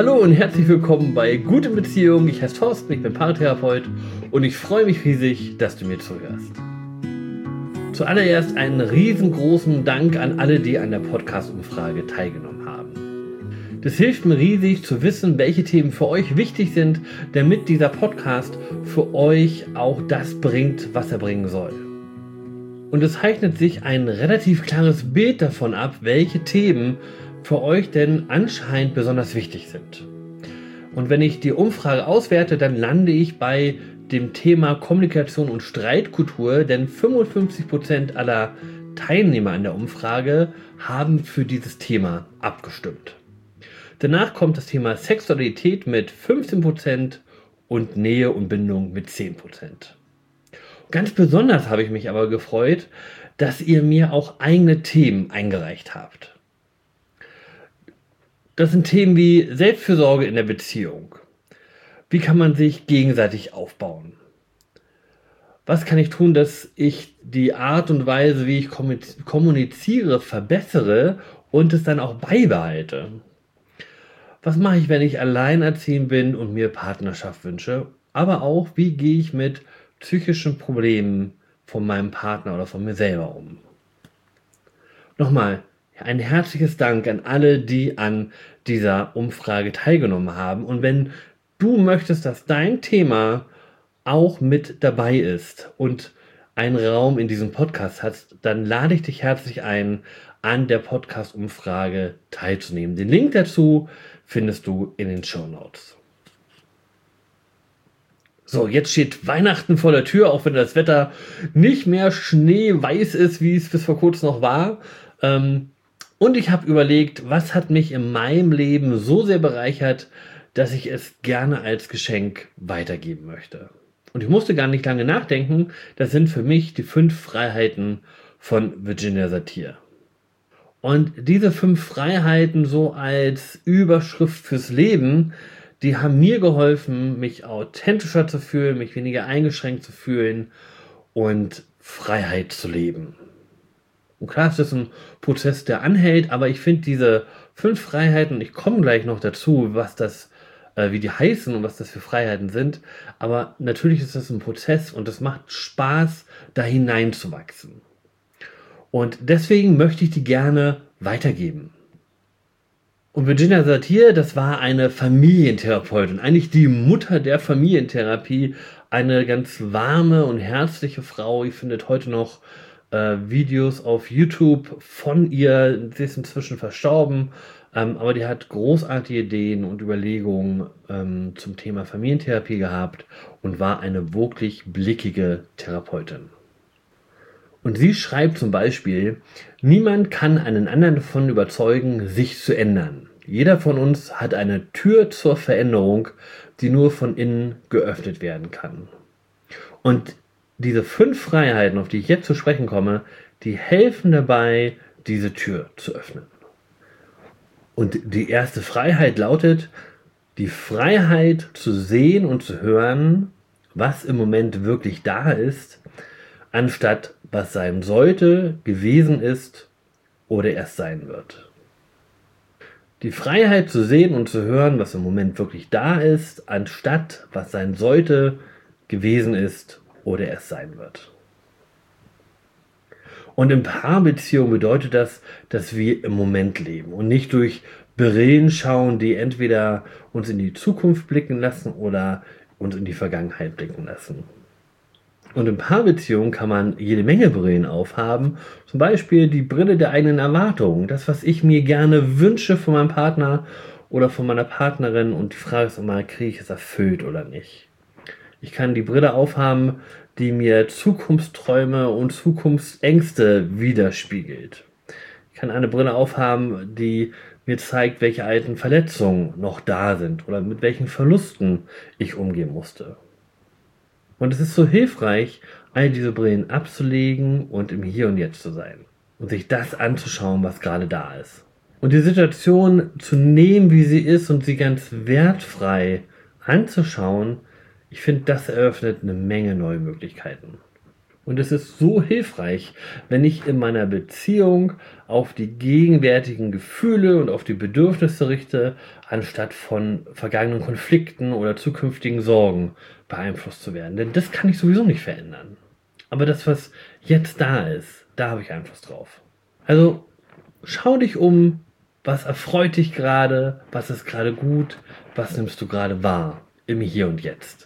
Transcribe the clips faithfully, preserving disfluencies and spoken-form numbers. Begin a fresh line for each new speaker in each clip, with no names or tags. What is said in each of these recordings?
Hallo und herzlich willkommen bei Gute Beziehung. Ich heiße Thorsten, ich bin Paartherapeut und ich freue mich riesig, dass du mir zuhörst. Zuallererst einen riesengroßen Dank an alle, die an der Podcast-Umfrage teilgenommen haben. Das hilft mir riesig zu wissen, welche Themen für euch wichtig sind, damit dieser Podcast für euch auch das bringt, was er bringen soll. Und es zeichnet sich ein relativ klares Bild davon ab, welche Themen für euch denn anscheinend besonders wichtig sind. Und wenn ich die Umfrage auswerte, dann lande ich bei dem Thema Kommunikation und Streitkultur, denn fünfundfünfzig Prozent aller Teilnehmer an der Umfrage haben für dieses Thema abgestimmt. Danach kommt das Thema Sexualität mit fünfzehn Prozent und Nähe und Bindung mit zehn Prozent. Ganz besonders habe ich mich aber gefreut, dass ihr mir auch eigene Themen eingereicht habt. Das sind Themen wie Selbstfürsorge in der Beziehung. Wie kann man sich gegenseitig aufbauen? Was kann ich tun, dass ich die Art und Weise, wie ich kommuniziere, verbessere und es dann auch beibehalte? Was mache ich, wenn ich alleinerziehend bin und mir Partnerschaft wünsche? Aber auch, wie gehe ich mit psychischen Problemen von meinem Partner oder von mir selber um? Nochmal, ein herzliches Dank an alle, die an dieser Umfrage teilgenommen haben. Und wenn du möchtest, dass dein Thema auch mit dabei ist und einen Raum in diesem Podcast hat, dann lade ich dich herzlich ein, an der Podcast-Umfrage teilzunehmen. Den Link dazu findest du in den Shownotes. So, jetzt steht Weihnachten vor der Tür, auch wenn das Wetter nicht mehr schneeweiß ist, wie es bis vor kurzem noch war. Ähm, Und ich habe überlegt, was hat mich in meinem Leben so sehr bereichert, dass ich es gerne als Geschenk weitergeben möchte. Und ich musste gar nicht lange nachdenken. Das sind für mich die fünf Freiheiten von Virginia Satir. Und diese fünf Freiheiten so als Überschrift fürs Leben, die haben mir geholfen, mich authentischer zu fühlen, mich weniger eingeschränkt zu fühlen und Freiheit zu leben. Und klar, es ist ein Prozess, der anhält, aber ich finde diese fünf Freiheiten, ich komme gleich noch dazu, was das, äh, wie die heißen und was das für Freiheiten sind, aber natürlich ist das ein Prozess und es macht Spaß, da hineinzuwachsen. Und deswegen möchte ich die gerne weitergeben. Und Virginia Satir, das war eine Familientherapeutin, eigentlich die Mutter der Familientherapie, eine ganz warme und herzliche Frau. Ihr findet heute noch Videos auf YouTube von ihr. Sie ist inzwischen verstorben, ähm, aber die hat großartige Ideen und Überlegungen ähm, zum Thema Familientherapie gehabt und war eine wirklich blickige Therapeutin. Und sie schreibt zum Beispiel: Niemand kann einen anderen davon überzeugen, sich zu ändern. Jeder von uns hat eine Tür zur Veränderung, die nur von innen geöffnet werden kann. Und diese fünf Freiheiten, auf die ich jetzt zu sprechen komme, die helfen dabei, diese Tür zu öffnen. Und die erste Freiheit lautet, die Freiheit zu sehen und zu hören, was im Moment wirklich da ist, anstatt was sein sollte, gewesen ist oder erst sein wird. Die Freiheit zu sehen und zu hören, was im Moment wirklich da ist, anstatt was sein sollte, gewesen ist oder es sein wird. Und in Paarbeziehung bedeutet das, dass wir im Moment leben und nicht durch Brillen schauen, die entweder uns in die Zukunft blicken lassen oder uns in die Vergangenheit blicken lassen. Und in Paarbeziehungen kann man jede Menge Brillen aufhaben, zum Beispiel die Brille der eigenen Erwartungen, das, was ich mir gerne wünsche von meinem Partner oder von meiner Partnerin, und die Frage ist immer, kriege ich es erfüllt oder nicht? Ich kann die Brille aufhaben, die mir Zukunftsträume und Zukunftsängste widerspiegelt. Ich kann eine Brille aufhaben, die mir zeigt, welche alten Verletzungen noch da sind oder mit welchen Verlusten ich umgehen musste. Und es ist so hilfreich, all diese Brillen abzulegen und im Hier und Jetzt zu sein und sich das anzuschauen, was gerade da ist. Und die Situation zu nehmen, wie sie ist, und sie ganz wertfrei anzuschauen, ich finde, das eröffnet eine Menge neue Möglichkeiten. Und es ist so hilfreich, wenn ich in meiner Beziehung auf die gegenwärtigen Gefühle und auf die Bedürfnisse richte, anstatt von vergangenen Konflikten oder zukünftigen Sorgen beeinflusst zu werden. Denn das kann ich sowieso nicht verändern. Aber das, was jetzt da ist, da habe ich Einfluss drauf. Also schau dich um, was erfreut dich gerade, was ist gerade gut, was nimmst du gerade wahr im Hier und Jetzt.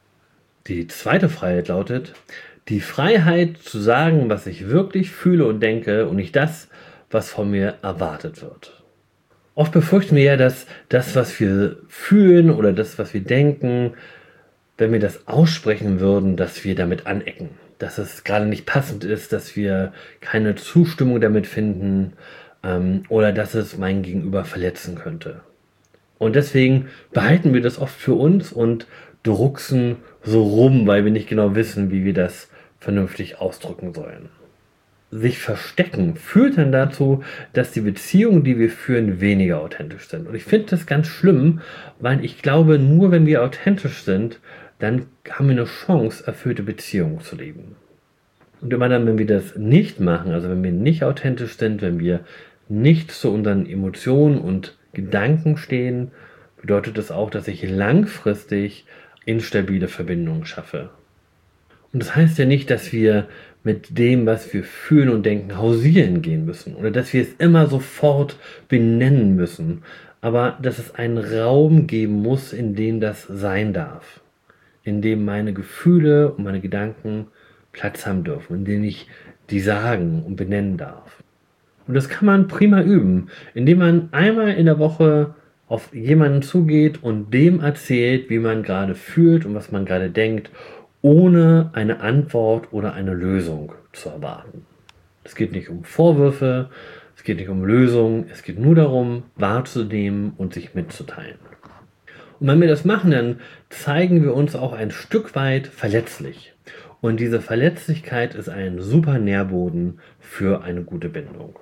Die zweite Freiheit lautet, die Freiheit zu sagen, was ich wirklich fühle und denke und nicht das, was von mir erwartet wird. Oft befürchten wir ja, dass das, was wir fühlen oder das, was wir denken, wenn wir das aussprechen würden, dass wir damit anecken. Dass es gerade nicht passend ist, dass wir keine Zustimmung damit finden ähm, oder dass es mein Gegenüber verletzen könnte. Und deswegen behalten wir das oft für uns und drucksen so rum, weil wir nicht genau wissen, wie wir das vernünftig ausdrücken sollen. Sich verstecken führt dann dazu, dass die Beziehungen, die wir führen, weniger authentisch sind. Und ich finde das ganz schlimm, weil ich glaube, nur wenn wir authentisch sind, dann haben wir eine Chance, erfüllte Beziehungen zu leben. Und immer dann, wenn wir das nicht machen, also wenn wir nicht authentisch sind, wenn wir nicht zu unseren Emotionen und Gedanken stehen, bedeutet das auch, dass ich langfristig instabile Verbindungen schaffe. Und das heißt ja nicht, dass wir mit dem, was wir fühlen und denken, hausieren gehen müssen oder dass wir es immer sofort benennen müssen, aber dass es einen Raum geben muss, in dem das sein darf, in dem meine Gefühle und meine Gedanken Platz haben dürfen, in dem ich die sagen und benennen darf. Und das kann man prima üben, indem man einmal in der Woche auf jemanden zugeht und dem erzählt, wie man gerade fühlt und was man gerade denkt, ohne eine Antwort oder eine Lösung zu erwarten. Es geht nicht um Vorwürfe, es geht nicht um Lösungen, es geht nur darum, wahrzunehmen und sich mitzuteilen. Und wenn wir das machen, dann zeigen wir uns auch ein Stück weit verletzlich. Und diese Verletzlichkeit ist ein super Nährboden für eine gute Bindung.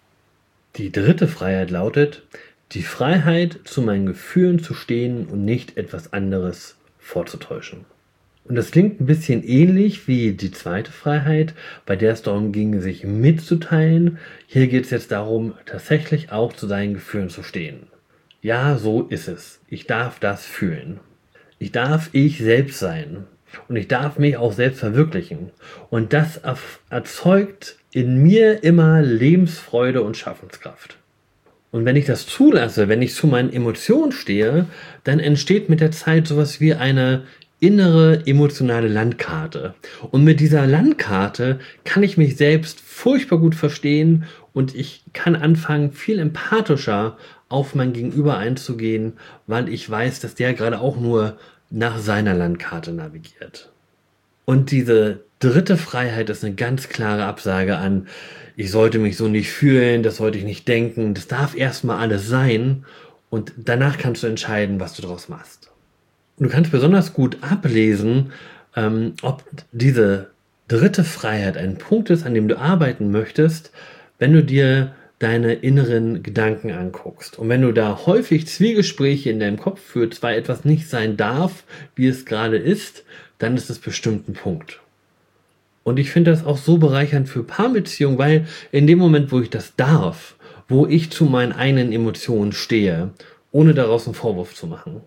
Die dritte Freiheit lautet, die Freiheit, zu meinen Gefühlen zu stehen und nicht etwas anderes vorzutäuschen. Und das klingt ein bisschen ähnlich wie die zweite Freiheit, bei der es darum ging, sich mitzuteilen. Hier geht es jetzt darum, tatsächlich auch zu seinen Gefühlen zu stehen. Ja, so ist es. Ich darf das fühlen. Ich darf ich selbst sein. Und ich darf mich auch selbst verwirklichen. Und das erzeugt in mir immer Lebensfreude und Schaffenskraft. Und wenn ich das zulasse, wenn ich zu meinen Emotionen stehe, dann entsteht mit der Zeit sowas wie eine innere emotionale Landkarte. Und mit dieser Landkarte kann ich mich selbst furchtbar gut verstehen und ich kann anfangen, viel empathischer auf mein Gegenüber einzugehen, weil ich weiß, dass der gerade auch nur nach seiner Landkarte navigiert. Und diese dritte Freiheit ist eine ganz klare Absage an, ich sollte mich so nicht fühlen, das sollte ich nicht denken, das darf erstmal alles sein und danach kannst du entscheiden, was du daraus machst. Und du kannst besonders gut ablesen, ähm, ob diese dritte Freiheit ein Punkt ist, an dem du arbeiten möchtest, wenn du dir deine inneren Gedanken anguckst. Und wenn du da häufig Zwiegespräche in deinem Kopf führst, weil etwas nicht sein darf, wie es gerade ist, dann ist es bestimmt ein Punkt. Und ich finde das auch so bereichernd für Paarbeziehungen, weil in dem Moment, wo ich das darf, wo ich zu meinen eigenen Emotionen stehe, ohne daraus einen Vorwurf zu machen,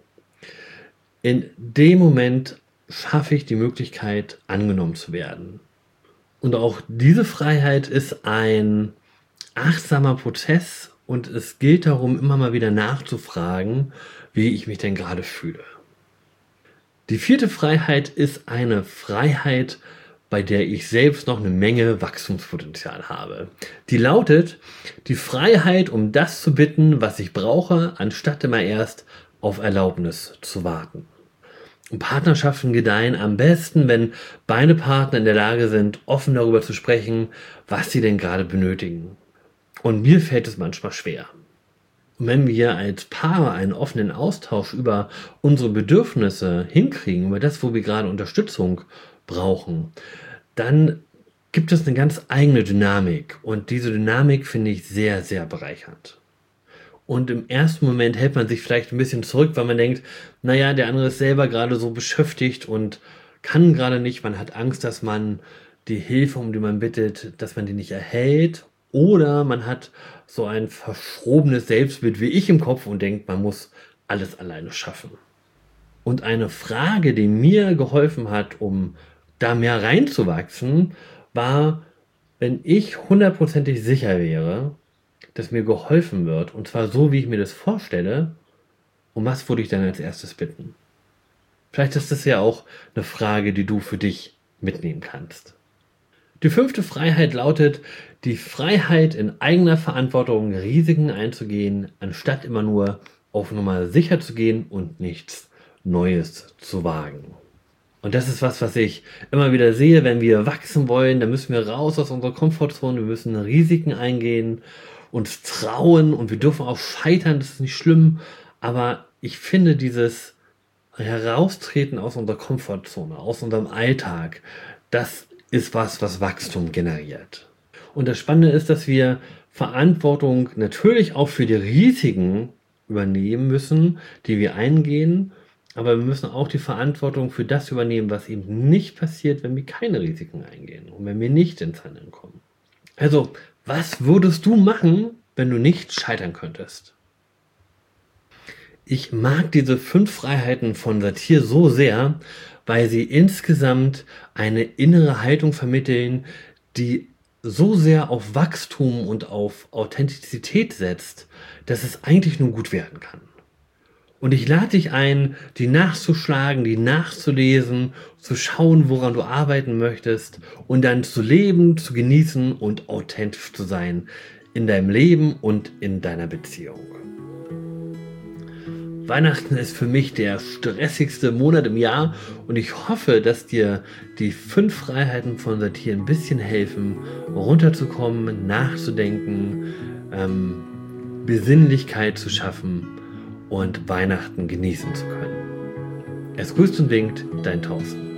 in dem Moment schaffe ich die Möglichkeit, angenommen zu werden. Und auch diese Freiheit ist ein achtsamer Prozess und es gilt darum, immer mal wieder nachzufragen, wie ich mich denn gerade fühle. Die vierte Freiheit ist eine Freiheit, bei der ich selbst noch eine Menge Wachstumspotenzial habe. Die lautet, die Freiheit, um das zu bitten, was ich brauche, anstatt immer erst auf Erlaubnis zu warten. Und Partnerschaften gedeihen am besten, wenn beide Partner in der Lage sind, offen darüber zu sprechen, was sie denn gerade benötigen. Und mir fällt es manchmal schwer. Und wenn wir als Paar einen offenen Austausch über unsere Bedürfnisse hinkriegen, über das, wo wir gerade Unterstützung brauchen, dann gibt es eine ganz eigene Dynamik. Und diese Dynamik finde ich sehr, sehr bereichernd. Und im ersten Moment hält man sich vielleicht ein bisschen zurück, weil man denkt, naja, der andere ist selber gerade so beschäftigt und kann gerade nicht. Man hat Angst, dass man die Hilfe, um die man bittet, dass man die nicht erhält, oder man hat so ein verschrobenes Selbstbild wie ich im Kopf und denkt, man muss alles alleine schaffen. Und eine Frage, die mir geholfen hat, um da mehr reinzuwachsen, war, wenn ich hundertprozentig sicher wäre, dass mir geholfen wird, und zwar so, wie ich mir das vorstelle, um was würde ich dann als erstes bitten? Vielleicht ist das ja auch eine Frage, die du für dich mitnehmen kannst. Die fünfte Freiheit lautet, die Freiheit, in eigener Verantwortung Risiken einzugehen, anstatt immer nur auf Nummer sicher zu gehen und nichts Neues zu wagen. Und das ist was, was ich immer wieder sehe, wenn wir wachsen wollen, dann müssen wir raus aus unserer Komfortzone, wir müssen Risiken eingehen, uns trauen, und wir dürfen auch scheitern, das ist nicht schlimm, aber ich finde dieses Heraustreten aus unserer Komfortzone, aus unserem Alltag, das ist was, was Wachstum generiert. Und das Spannende ist, dass wir Verantwortung natürlich auch für die Risiken übernehmen müssen, die wir eingehen, aber wir müssen auch die Verantwortung für das übernehmen, was eben nicht passiert, wenn wir keine Risiken eingehen und wenn wir nicht ins Handeln kommen. Also, was würdest du machen, wenn du nicht scheitern könntest? Ich mag diese fünf Freiheiten von Satir so sehr, weil sie insgesamt eine innere Haltung vermitteln, die so sehr auf Wachstum und auf Authentizität setzt, dass es eigentlich nur gut werden kann. Und ich lade dich ein, die nachzuschlagen, die nachzulesen, zu schauen, woran du arbeiten möchtest und dann zu leben, zu genießen und authentisch zu sein in deinem Leben und in deiner Beziehung. Weihnachten ist für mich der stressigste Monat im Jahr und ich hoffe, dass dir die fünf Freiheiten von Satir ein bisschen helfen, runterzukommen, nachzudenken, ähm, Besinnlichkeit zu schaffen und Weihnachten genießen zu können. Es grüßt und winkt, dein Thorsten.